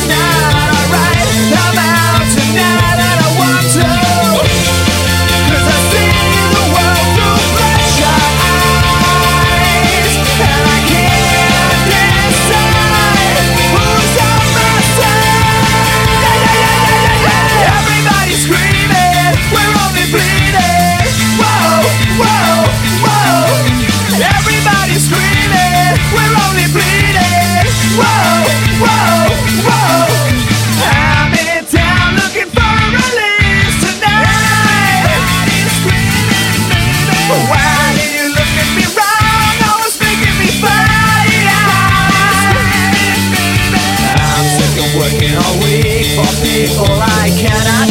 not alright. I'm out tonight and I want to, 'cause I see the world through bloodshot eyes, and I can't decide who's on my side. Everybody's screaming, we're only bleeding. Whoa, whoa, whoa. Everybody's screaming, we're only bleeding. Whoa, whoa, whoa. I'm in town looking for release tonight. Everybody's screaming, baby. Why do you look at me wrong? Always making me fight. I'm sick of working all week for people I cannot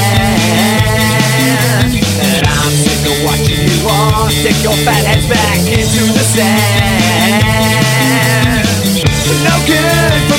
stand, and I'm sick of watching you all stick your fat heads back into the sand. No good.